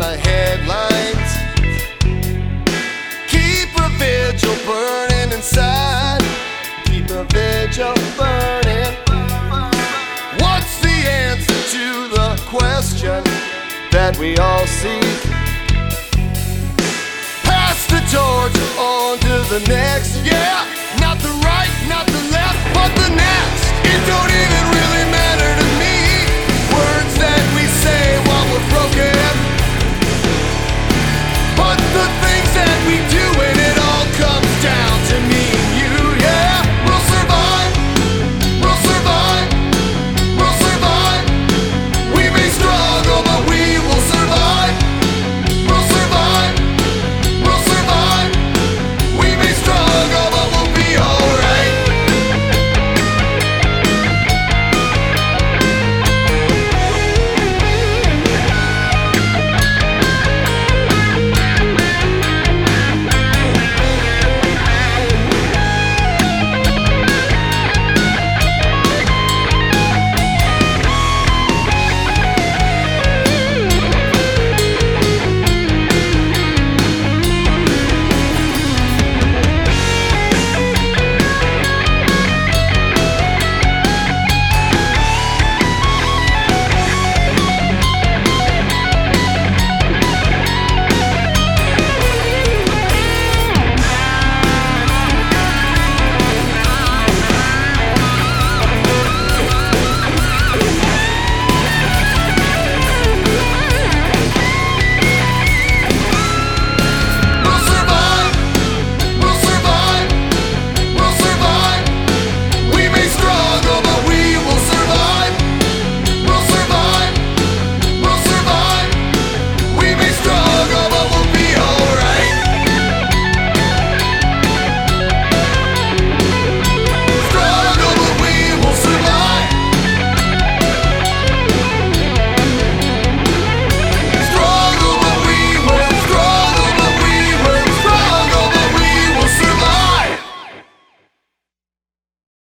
headlines. Keep a vigil burning inside. Keep a vigil burning. What's the answer to the question that we all seek? Pass the torch on to the next, yeah. Not the right, not the left, but the next. It don't even really matter to